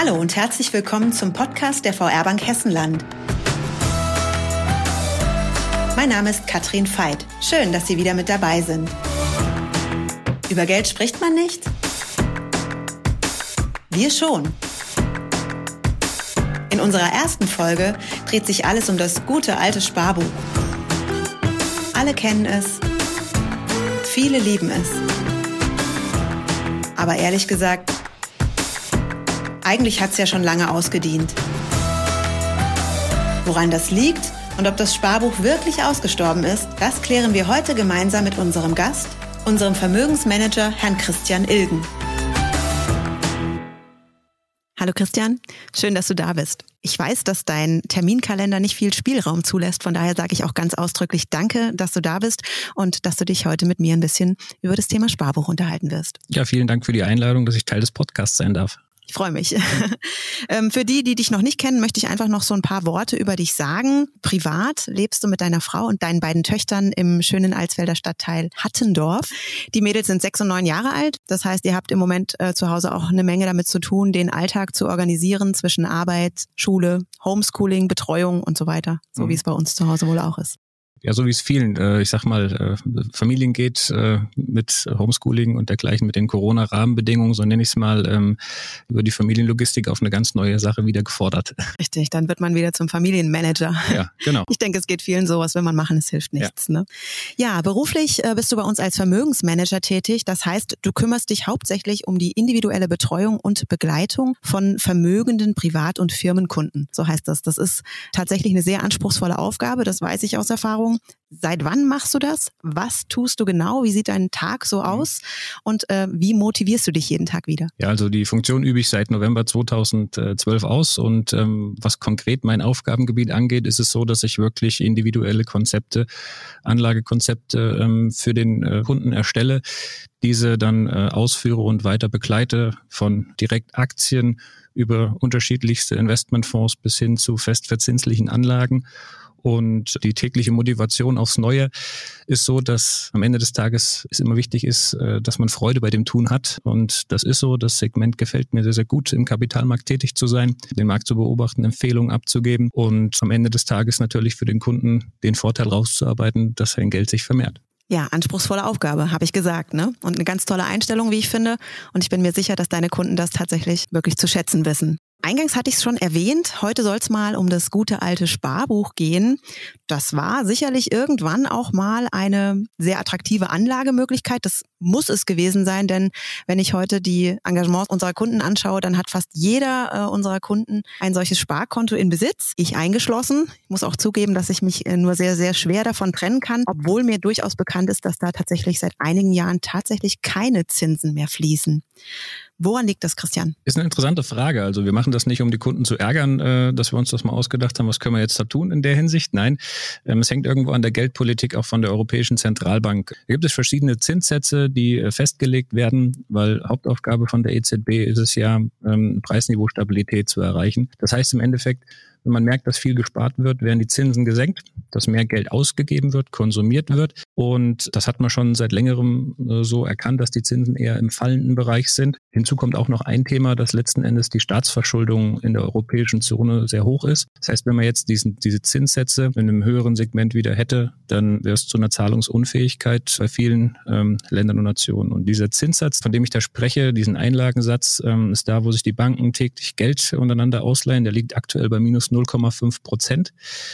Hallo und herzlich willkommen zum Podcast der VR Bank Hessenland. Mein Name ist Katrin Veit. Schön, dass Sie wieder mit dabei sind. Über Geld spricht man nicht? Wir schon. In unserer ersten Folge dreht sich alles um das gute alte Sparbuch. Alle kennen es. Viele lieben es. Aber ehrlich gesagt, eigentlich hat es ja schon lange ausgedient. Woran das liegt und ob das Sparbuch wirklich ausgestorben ist, das klären wir heute gemeinsam mit unserem Gast, unserem Vermögensmanager Herrn Christian Ilgen. Hallo Christian, schön, dass du da bist. Ich weiß, dass dein Terminkalender nicht viel Spielraum zulässt, von daher sage ich auch ganz ausdrücklich Danke, dass du da bist und dass du dich heute mit mir ein bisschen über das Thema Sparbuch unterhalten wirst. Ja, vielen Dank für die Einladung, dass ich Teil des Podcasts sein darf. Ich freue mich. Für die dich noch nicht kennen, möchte ich einfach noch so ein paar Worte über dich sagen. Privat lebst du mit deiner Frau und deinen beiden Töchtern im schönen Alsfelder Stadtteil Hattendorf. Die Mädels sind 6 und 9 Jahre alt. Das heißt, ihr habt im Moment zu Hause auch eine Menge damit zu tun, den Alltag zu organisieren zwischen Arbeit, Schule, Homeschooling, Betreuung und so weiter. So wie es bei uns zu Hause wohl auch ist. Ja, so wie es vielen, Familien geht mit Homeschooling und dergleichen, mit den Corona-Rahmenbedingungen, so nenne ich es mal, über die Familienlogistik auf eine ganz neue Sache wieder gefordert. Richtig, dann wird man wieder zum Familienmanager. Ja, genau. Ich denke, es geht vielen so, was will man machen, es hilft nichts. Ja, ne? Ja, beruflich bist du bei uns als Vermögensmanager tätig. Das heißt, du kümmerst dich hauptsächlich um die individuelle Betreuung und Begleitung von vermögenden Privat- und Firmenkunden. So heißt das. Das ist tatsächlich eine sehr anspruchsvolle Aufgabe, das weiß ich aus Erfahrung. Seit wann machst du das? Was tust du genau? Wie sieht dein Tag so aus? Und wie motivierst du dich jeden Tag wieder? Ja, also die Funktion übe ich seit November 2012 aus und was konkret mein Aufgabengebiet angeht, ist es so, dass ich wirklich individuelle Konzepte, Anlagekonzepte für den Kunden erstelle, diese dann ausführe und weiter begleite, von Direktaktien über unterschiedlichste Investmentfonds bis hin zu festverzinslichen Anlagen. Und die tägliche Motivation aufs Neue ist so, dass am Ende des Tages es immer wichtig ist, dass man Freude bei dem Tun hat. Und das ist so, das Segment gefällt mir sehr, sehr gut, im Kapitalmarkt tätig zu sein, den Markt zu beobachten, Empfehlungen abzugeben und am Ende des Tages natürlich für den Kunden den Vorteil rauszuarbeiten, dass sein Geld sich vermehrt. Ja, anspruchsvolle Aufgabe, habe ich gesagt, ne? Und eine ganz tolle Einstellung, wie ich finde. Und ich bin mir sicher, dass deine Kunden das tatsächlich wirklich zu schätzen wissen. Eingangs hatte ich es schon erwähnt, heute soll es mal um das gute alte Sparbuch gehen. Das war sicherlich irgendwann auch mal eine sehr attraktive Anlagemöglichkeit. Das muss es gewesen sein, denn wenn ich heute die Engagements unserer Kunden anschaue, dann hat fast jeder unserer Kunden ein solches Sparkonto in Besitz. Ich eingeschlossen. Ich muss auch zugeben, dass ich mich nur sehr, sehr schwer davon trennen kann, obwohl mir durchaus bekannt ist, dass da tatsächlich seit einigen Jahren tatsächlich keine Zinsen mehr fließen. Woran liegt das, Christian? Ist eine interessante Frage. Also wir machen das nicht, um die Kunden zu ärgern, dass wir uns das mal ausgedacht haben, was können wir jetzt da tun in der Hinsicht. Nein, es hängt irgendwo an der Geldpolitik auch von der Europäischen Zentralbank. Da gibt es verschiedene Zinssätze, die festgelegt werden, weil Hauptaufgabe von der EZB ist es ja, Preisniveaustabilität zu erreichen. Das heißt im Endeffekt, wenn man merkt, dass viel gespart wird, werden die Zinsen gesenkt, dass mehr Geld ausgegeben wird, konsumiert wird. Und das hat man schon seit längerem so erkannt, dass die Zinsen eher im fallenden Bereich sind. Hinzu kommt auch noch ein Thema, dass letzten Endes die Staatsverschuldung in der europäischen Zone sehr hoch ist. Das heißt, wenn man jetzt diese Zinssätze in einem höheren Segment wieder hätte, dann wäre es zu einer Zahlungsunfähigkeit bei vielen Ländern und Nationen. Und dieser Zinssatz, von dem ich da spreche, diesen Einlagensatz, ist da, wo sich die Banken täglich Geld untereinander ausleihen. Der liegt aktuell bei minus 0,5%.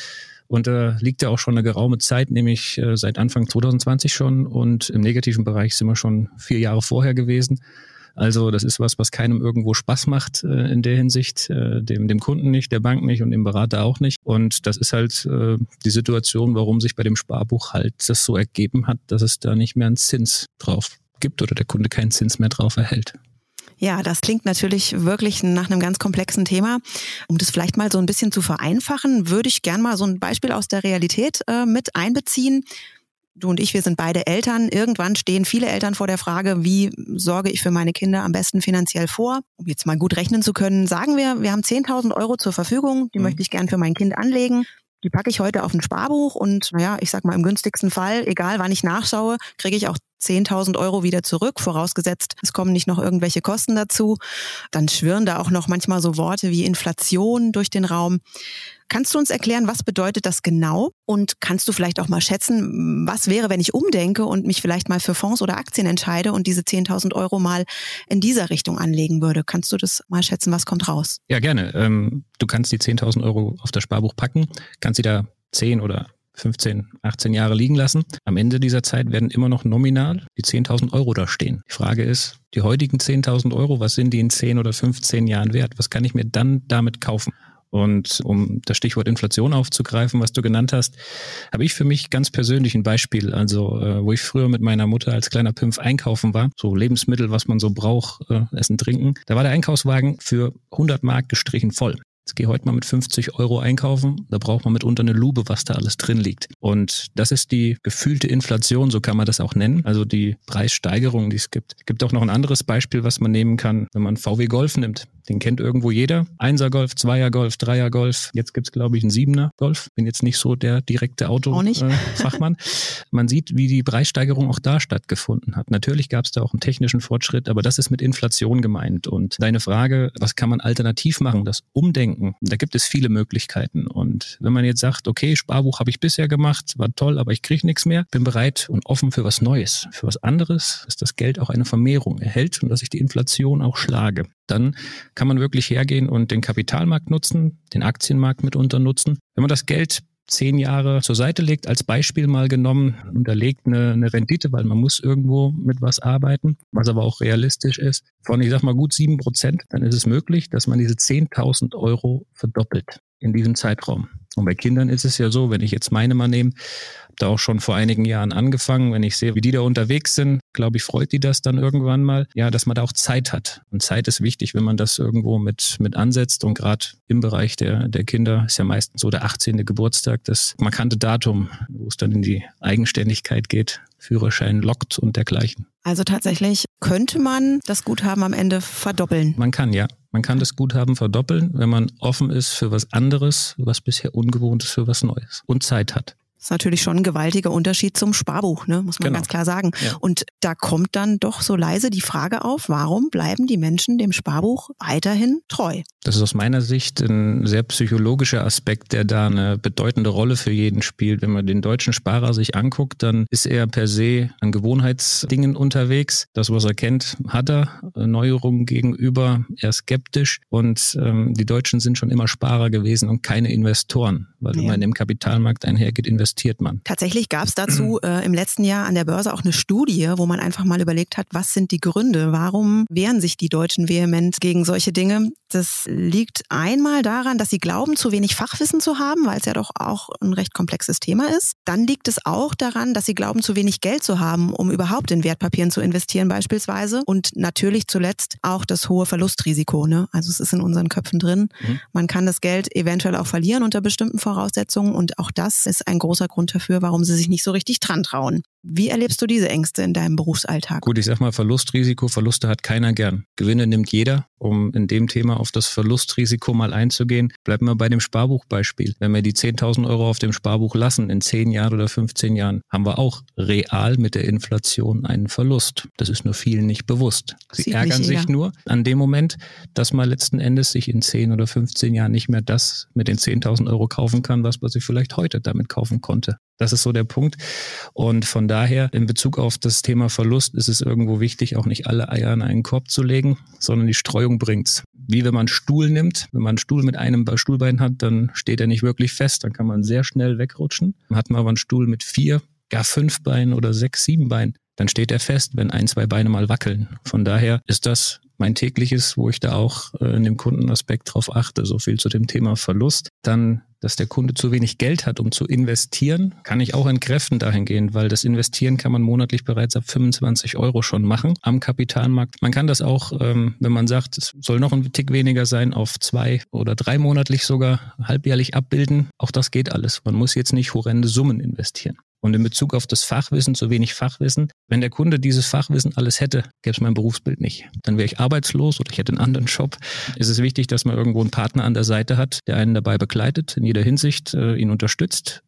Und da liegt ja auch schon eine geraume Zeit, nämlich seit Anfang 2020 schon. Und im negativen Bereich sind wir schon 4 Jahre vorher gewesen. Also das ist was keinem irgendwo Spaß macht in der Hinsicht, dem Kunden nicht, der Bank nicht und dem Berater auch nicht. Und das ist halt die Situation, warum sich bei dem Sparbuch halt das so ergeben hat, dass es da nicht mehr einen Zins drauf gibt oder der Kunde keinen Zins mehr drauf erhält. Ja, das klingt natürlich wirklich nach einem ganz komplexen Thema. Um das vielleicht mal so ein bisschen zu vereinfachen, würde ich gern mal so ein Beispiel aus der Realität mit einbeziehen. Du und ich, wir sind beide Eltern. Irgendwann stehen viele Eltern vor der Frage, wie sorge ich für meine Kinder am besten finanziell vor? Um jetzt mal gut rechnen zu können, sagen wir haben 10.000 Euro zur Verfügung, die möchte ich gern für mein Kind anlegen. Die packe ich heute auf ein Sparbuch und ich sag mal im günstigsten Fall, egal wann ich nachschaue, kriege ich auch 10.000 Euro wieder zurück, vorausgesetzt, es kommen nicht noch irgendwelche Kosten dazu. Dann schwirren da auch noch manchmal so Worte wie Inflation durch den Raum. Kannst du uns erklären, was bedeutet das genau? Und kannst du vielleicht auch mal schätzen, was wäre, wenn ich umdenke und mich vielleicht mal für Fonds oder Aktien entscheide und diese 10.000 Euro mal in dieser Richtung anlegen würde? Kannst du das mal schätzen, was kommt raus? Ja, gerne. Du kannst die 10.000 Euro auf das Sparbuch packen, kannst sie da 10 oder 15, 18 Jahre liegen lassen. Am Ende dieser Zeit werden immer noch nominal die 10.000 Euro da stehen. Die Frage ist, die heutigen 10.000 Euro, was sind die in 10 oder 15 Jahren wert? Was kann ich mir dann damit kaufen? Und um das Stichwort Inflation aufzugreifen, was du genannt hast, habe ich für mich ganz persönlich ein Beispiel. Also wo ich früher mit meiner Mutter als kleiner Pimpf einkaufen war, so Lebensmittel, was man so braucht, Essen, Trinken, da war der Einkaufswagen für 100 Mark gestrichen voll. Jetzt gehe heute mal mit 50 Euro einkaufen, da braucht man mitunter eine Lupe, was da alles drin liegt. Und das ist die gefühlte Inflation, so kann man das auch nennen, also die Preissteigerung, die es gibt. Es gibt auch noch ein anderes Beispiel, was man nehmen kann, wenn man VW Golf nimmt. Den kennt irgendwo jeder. 1er Golf, 2er Golf, 3er Golf. Jetzt gibt's glaube ich, einen 7er Golf. Bin jetzt nicht so der direkte Autofachmann. Man sieht, wie die Preissteigerung auch da stattgefunden hat. Natürlich gab's da auch einen technischen Fortschritt, aber das ist mit Inflation gemeint. Und deine Frage, was kann man alternativ machen, das Umdenken, da gibt es viele Möglichkeiten. Und wenn man jetzt sagt, okay, Sparbuch habe ich bisher gemacht, war toll, aber ich kriege nichts mehr, bin bereit und offen für was Neues, für was anderes, dass das Geld auch eine Vermehrung erhält und dass ich die Inflation auch schlage. Dann kann man wirklich hergehen und den Kapitalmarkt nutzen, den Aktienmarkt mitunter nutzen. Wenn man das Geld 10 Jahre zur Seite legt, als Beispiel mal genommen, unterlegt eine Rendite, weil man muss irgendwo mit was arbeiten, was aber auch realistisch ist, von, ich sag mal, gut 7%, dann ist es möglich, dass man diese 10.000 Euro verdoppelt in diesem Zeitraum. Und bei Kindern ist es ja so, wenn ich jetzt meine mal nehme, habe da auch schon vor einigen Jahren angefangen, wenn ich sehe, wie die da unterwegs sind, glaube ich, freut die das dann irgendwann mal, ja, dass man da auch Zeit hat. Und Zeit ist wichtig, wenn man das irgendwo mit ansetzt. Und gerade im Bereich der Kinder ist ja meistens so der 18. Geburtstag, das markante Datum, wo es dann in die Eigenständigkeit geht, Führerschein lockt und dergleichen. Also tatsächlich könnte man das Guthaben am Ende verdoppeln. Man kann, ja. Man kann das Guthaben verdoppeln, wenn man offen ist für was anderes, was bisher ungewohnt ist, für was Neues und Zeit hat. Das ist natürlich schon ein gewaltiger Unterschied zum Sparbuch, ne? Muss man ganz klar sagen. Ja. Und da kommt dann doch so leise die Frage auf, warum bleiben die Menschen dem Sparbuch weiterhin treu? Das ist aus meiner Sicht ein sehr psychologischer Aspekt, der da eine bedeutende Rolle für jeden spielt. Wenn man den deutschen Sparer sich anguckt, dann ist er per se an Gewohnheitsdingen unterwegs. Das, was er kennt, hat er. Neuerungen gegenüber, eher skeptisch. Und die Deutschen sind schon immer Sparer gewesen und keine Investoren. Weil wenn man in dem Kapitalmarkt einhergeht, investiert man. Tatsächlich gab es dazu im letzten Jahr an der Börse auch eine Studie, wo man einfach mal überlegt hat, was sind die Gründe? Warum wehren sich die Deutschen vehement gegen solche Dinge? Das liegt einmal daran, dass sie glauben, zu wenig Fachwissen zu haben, weil es ja doch auch ein recht komplexes Thema ist. Dann liegt es auch daran, dass sie glauben, zu wenig Geld zu haben, um überhaupt in Wertpapieren zu investieren beispielsweise. Und natürlich zuletzt auch das hohe Verlustrisiko, ne? Also es ist in unseren Köpfen drin. Man kann das Geld eventuell auch verlieren unter bestimmten Voraussetzungen und auch das ist ein großer Grund dafür, warum sie sich nicht so richtig dran trauen. Wie erlebst du diese Ängste in deinem Berufsalltag? Gut, ich sag mal Verlustrisiko. Verluste hat keiner gern. Gewinne nimmt jeder. Um in dem Thema auf das Verlustrisiko mal einzugehen, bleiben wir bei dem Sparbuchbeispiel. Wenn wir die 10.000 Euro auf dem Sparbuch lassen, in 10 Jahren oder 15 Jahren, haben wir auch real mit der Inflation einen Verlust. Das ist nur vielen nicht bewusst. Sie ärgern sich nur an dem Moment, dass man letzten Endes sich in 10 oder 15 Jahren nicht mehr das mit den 10.000 Euro kaufen kann, was man sich vielleicht heute damit kaufen konnte. Das ist so der Punkt. Und von daher, in Bezug auf das Thema Verlust, ist es irgendwo wichtig, auch nicht alle Eier in einen Korb zu legen, sondern die Streuung bringt's. Wie wenn man einen Stuhl nimmt. Wenn man einen Stuhl mit einem Stuhlbein hat, dann steht er nicht wirklich fest. Dann kann man sehr schnell wegrutschen. Hat man aber einen Stuhl mit 4, gar 5 Beinen oder 6, 7 Beinen, dann steht er fest, wenn 1, 2 Beine mal wackeln. Von daher ist das mein tägliches, wo ich da auch in dem Kundenaspekt drauf achte. So viel zu dem Thema Verlust. Dann, dass der Kunde zu wenig Geld hat, um zu investieren, kann ich auch entkräften dahingehend, weil das Investieren kann man monatlich bereits ab 25 Euro schon machen am Kapitalmarkt. Man kann das auch, wenn man sagt, es soll noch ein Tick weniger sein, auf 2 oder 3 monatlich sogar halbjährlich abbilden. Auch das geht alles. Man muss jetzt nicht horrende Summen investieren. Und in Bezug auf das Fachwissen, zu wenig Fachwissen, wenn der Kunde dieses Fachwissen alles hätte, gäbe es mein Berufsbild nicht. Dann wäre ich arbeitslos oder ich hätte einen anderen Job. Es ist wichtig, dass man irgendwo einen Partner an der Seite hat, der einen dabei begleitet, in jeder Hinsicht ihn unterstützt,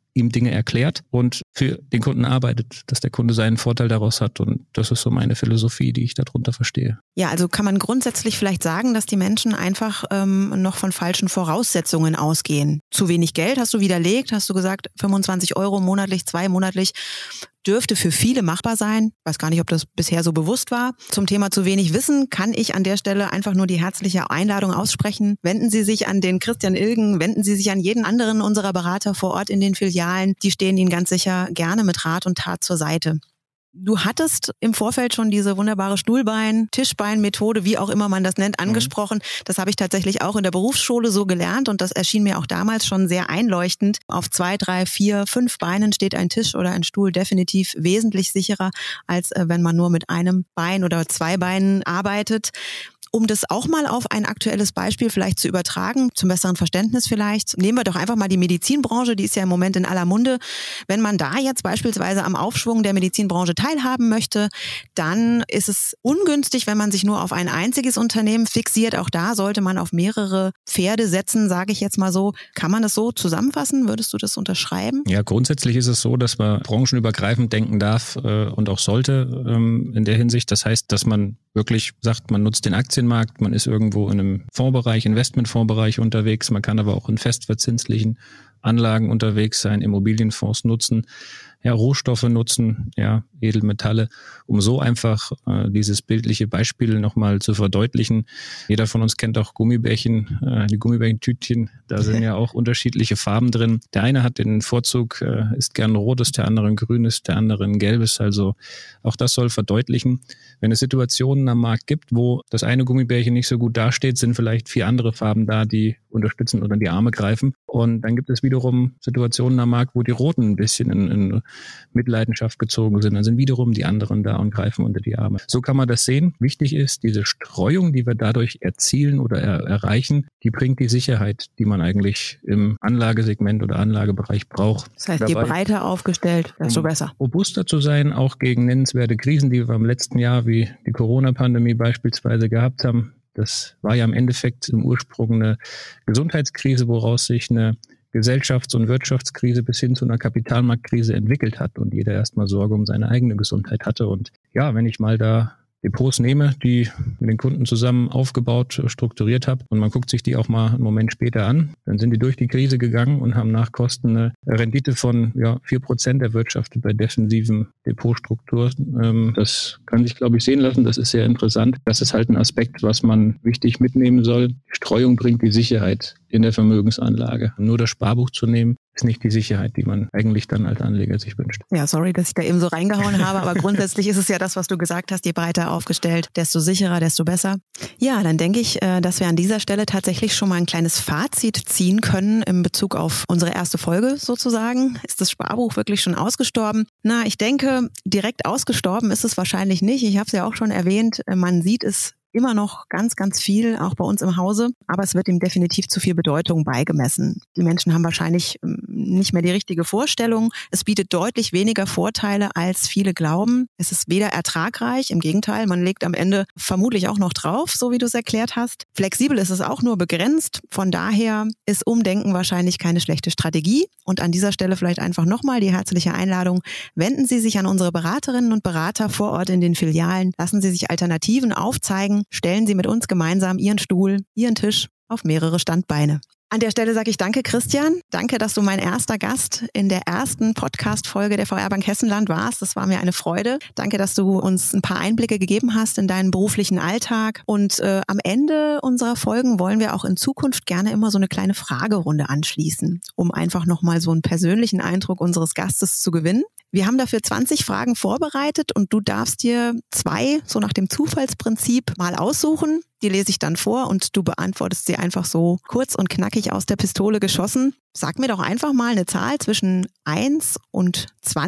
ihm Dinge erklärt und für den Kunden arbeitet, dass der Kunde seinen Vorteil daraus hat. Und das ist so meine Philosophie, die ich darunter verstehe. Ja, also kann man grundsätzlich vielleicht sagen, dass die Menschen einfach noch von falschen Voraussetzungen ausgehen. Zu wenig Geld hast du widerlegt, hast du gesagt, 25 € monatlich, monatlich. Dürfte für viele machbar sein. Weiß gar nicht, ob das bisher so bewusst war. Zum Thema zu wenig Wissen kann ich an der Stelle einfach nur die herzliche Einladung aussprechen. Wenden Sie sich an den Christian Ilgen, wenden Sie sich an jeden anderen unserer Berater vor Ort in den Filialen. Die stehen Ihnen ganz sicher gerne mit Rat und Tat zur Seite. Du hattest im Vorfeld schon diese wunderbare Stuhlbein-, Tischbein-Methode, wie auch immer man das nennt, angesprochen. Das habe ich tatsächlich auch in der Berufsschule so gelernt und das erschien mir auch damals schon sehr einleuchtend. Auf 2, 3, 4, 5 Beinen steht ein Tisch oder ein Stuhl definitiv wesentlich sicherer, als wenn man nur mit einem Bein oder 2 Beinen arbeitet. Um das auch mal auf ein aktuelles Beispiel vielleicht zu übertragen, zum besseren Verständnis vielleicht, nehmen wir doch einfach mal die Medizinbranche, die ist ja im Moment in aller Munde. Wenn man da jetzt beispielsweise am Aufschwung der Medizinbranche teilhaben möchte, dann ist es ungünstig, wenn man sich nur auf ein einziges Unternehmen fixiert. Auch da sollte man auf mehrere Pferde setzen, sage ich jetzt mal so. Kann man das so zusammenfassen? Würdest du das unterschreiben? Ja, grundsätzlich ist es so, dass man branchenübergreifend denken darf und auch sollte in der Hinsicht. Das heißt, dass man wirklich sagt, man nutzt den Aktienmarkt, man ist irgendwo in einem Fondsbereich, Investmentfondsbereich unterwegs, man kann aber auch in festverzinslichen Anlagen unterwegs sein, Immobilienfonds nutzen, ja, Rohstoffe nutzen, ja, Edelmetalle, um so einfach dieses bildliche Beispiel nochmal zu verdeutlichen. Jeder von uns kennt auch Gummibärchen, die Gummibärchentütchen, da sind ja auch unterschiedliche Farben drin. Der eine hat den Vorzug, ist gern rotes, der andere ein grünes, der andere ein gelbes, also auch das soll verdeutlichen, wenn es Situationen am Markt gibt, wo das eine Gummibärchen nicht so gut dasteht, sind vielleicht 4 andere Farben da, die unterstützen oder in die Arme greifen. Und dann gibt es wiederum Situationen am Markt, wo die Roten ein bisschen in Mitleidenschaft gezogen sind. Dann sind wiederum die anderen da und greifen unter die Arme. So kann man das sehen. Wichtig ist, diese Streuung, die wir dadurch erzielen oder erreichen, die bringt die Sicherheit, die man eigentlich im Anlagesegment oder Anlagebereich braucht. Das heißt, je breiter aufgestellt, desto besser. Robuster zu sein, auch gegen nennenswerte Krisen, die wir im letzten Jahr wie die Corona-Pandemie beispielsweise gehabt haben. Das war ja im Endeffekt im Ursprung eine Gesundheitskrise, woraus sich eine Gesellschafts- und Wirtschaftskrise bis hin zu einer Kapitalmarktkrise entwickelt hat und jeder erstmal Sorge um seine eigene Gesundheit hatte. Und ja, wenn ich mal da Depots nehme, die mit den Kunden zusammen aufgebaut, strukturiert habe und man guckt sich die auch mal einen Moment später an, dann sind die durch die Krise gegangen und haben nach Kosten eine Rendite von 4% erwirtschaftet bei defensiven Depotstruktur. Das kann sich, glaube ich, sehen lassen. Das ist sehr interessant. Das ist halt ein Aspekt, was man wichtig mitnehmen soll. Die Streuung bringt die Sicherheit in der Vermögensanlage. Nur das Sparbuch zu nehmen, ist nicht die Sicherheit, die man eigentlich dann als Anleger sich wünscht. Ja, sorry, dass ich da eben so reingehauen habe, aber grundsätzlich ist es ja das, was du gesagt hast, je breiter aufgestellt, desto sicherer, desto besser. Ja, dann denke ich, dass wir an dieser Stelle tatsächlich schon mal ein kleines Fazit ziehen können in Bezug auf unsere erste Folge sozusagen. Ist das Sparbuch wirklich schon ausgestorben? Na, ich denke, direkt ausgestorben ist es wahrscheinlich nicht. Ich habe es ja auch schon erwähnt, man sieht es immer noch ganz, ganz viel, auch bei uns im Hause. Aber es wird ihm definitiv zu viel Bedeutung beigemessen. Die Menschen haben wahrscheinlich nicht mehr die richtige Vorstellung. Es bietet deutlich weniger Vorteile, als viele glauben. Es ist weder ertragreich, im Gegenteil, man legt am Ende vermutlich auch noch drauf, so wie du es erklärt hast. Flexibel ist es auch nur begrenzt. Von daher ist Umdenken wahrscheinlich keine schlechte Strategie. Und an dieser Stelle vielleicht einfach nochmal die herzliche Einladung. Wenden Sie sich an unsere Beraterinnen und Berater vor Ort in den Filialen. Lassen Sie sich Alternativen aufzeigen. Stellen Sie mit uns gemeinsam Ihren Stuhl, Ihren Tisch auf mehrere Standbeine. An der Stelle sage ich danke, Christian. Danke, dass du mein erster Gast in der ersten Podcast-Folge der VR Bank Hessenland warst. Das war mir eine Freude. Danke, dass du uns ein paar Einblicke gegeben hast in deinen beruflichen Alltag. Und am Ende unserer Folgen wollen wir auch in Zukunft gerne immer so eine kleine Fragerunde anschließen, um einfach nochmal so einen persönlichen Eindruck unseres Gastes zu gewinnen. Wir haben dafür 20 Fragen vorbereitet und du darfst dir 2, so nach dem Zufallsprinzip, mal aussuchen. Die lese ich dann vor und du beantwortest sie einfach so kurz und knackig aus der Pistole geschossen. Sag mir doch einfach mal eine Zahl zwischen 1 und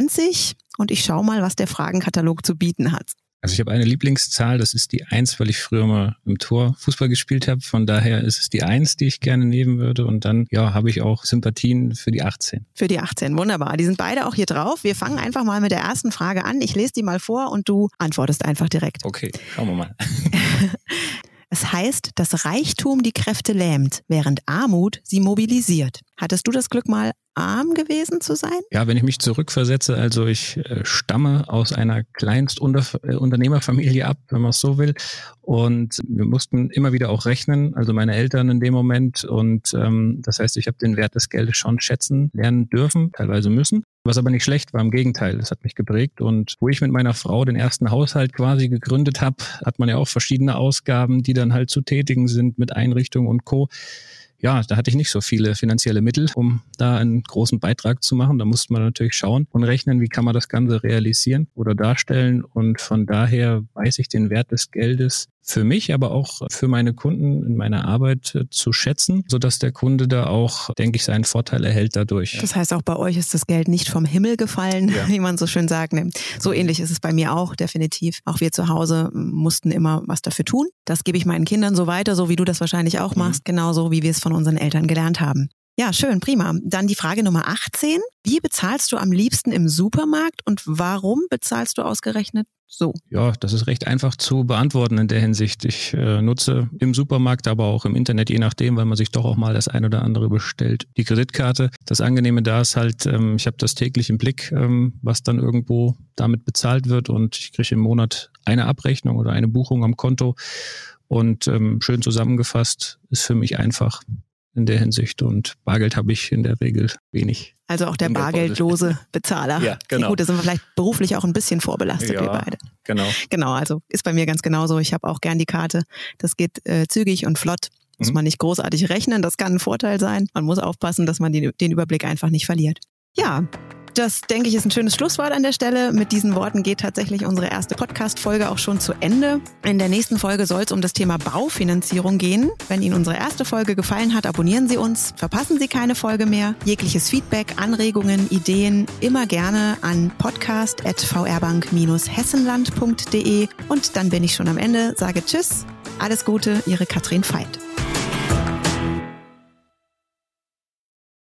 20 und ich schaue mal, was der Fragenkatalog zu bieten hat. Also ich habe eine Lieblingszahl, das ist die 1, weil ich früher mal im Tor Fußball gespielt habe. Von daher ist es die 1, die ich gerne nehmen würde. Und dann habe ich auch Sympathien für die 18. Für die 18, wunderbar. Die sind beide auch hier drauf. Wir fangen einfach mal mit der ersten Frage an. Ich lese die mal vor und du antwortest einfach direkt. Okay, schauen wir mal. Es heißt, dass Reichtum die Kräfte lähmt, während Armut sie mobilisiert. Hattest du das Glück, mal arm gewesen zu sein? Ja, wenn ich mich zurückversetze, also ich stamme aus einer Kleinstunternehmerfamilie ab, wenn man es so will. Und wir mussten immer wieder auch rechnen, also meine Eltern in dem Moment. Und das heißt, ich habe den Wert des Geldes schon schätzen lernen dürfen, teilweise müssen. Was aber nicht schlecht war, im Gegenteil, das hat mich geprägt. Und wo ich mit meiner Frau den ersten Haushalt quasi gegründet habe, hat man ja auch verschiedene Ausgaben, die dann halt zu tätigen sind mit Einrichtungen und Co. Ja, da hatte ich nicht so viele finanzielle Mittel, um da einen großen Beitrag zu machen. Da musste man natürlich schauen und rechnen, wie kann man das Ganze realisieren oder darstellen. Und von daher weiß ich den Wert des Geldes für mich, aber auch für meine Kunden in meiner Arbeit zu schätzen, sodass der Kunde da auch, denke ich, seinen Vorteil erhält dadurch. Das heißt, auch bei euch ist das Geld nicht vom Himmel gefallen, wie man so schön sagt. So ähnlich ist es bei mir auch, definitiv. Auch wir zu Hause mussten immer was dafür tun. Das gebe ich meinen Kindern so weiter, so wie du das wahrscheinlich auch machst, genauso wie wir es von unseren Eltern gelernt haben. Ja, schön, prima. Dann die Frage Nummer 18. Wie bezahlst du am liebsten im Supermarkt und warum bezahlst du ausgerechnet so? Ja, das ist recht einfach zu beantworten in der Hinsicht. Ich nutze im Supermarkt, aber auch im Internet, je nachdem, weil man sich doch auch mal das ein oder andere bestellt, die Kreditkarte. Das Angenehme da ist halt, ich habe das täglich im Blick, was dann irgendwo damit bezahlt wird und ich kriege im Monat eine Abrechnung oder eine Buchung am Konto und schön zusammengefasst ist für mich einfach in der Hinsicht und Bargeld habe ich in der Regel wenig. Also auch der bargeldlose Bezahler. Ja, genau. Gut, da sind wir vielleicht beruflich auch ein bisschen vorbelastet, wir beide. Genau, also ist bei mir ganz genauso. Ich habe auch gern die Karte. Das geht zügig und flott. Muss man nicht großartig rechnen, das kann ein Vorteil sein. Man muss aufpassen, dass man den Überblick einfach nicht verliert. Ja, das, denke ich, ist ein schönes Schlusswort an der Stelle. Mit diesen Worten geht tatsächlich unsere erste Podcast-Folge auch schon zu Ende. In der nächsten Folge soll es um das Thema Baufinanzierung gehen. Wenn Ihnen unsere erste Folge gefallen hat, abonnieren Sie uns, verpassen Sie keine Folge mehr. Jegliches Feedback, Anregungen, Ideen immer gerne an podcast@vrbank-hessenland.de. Und dann bin ich schon am Ende, sage Tschüss, alles Gute, Ihre Katrin Veit.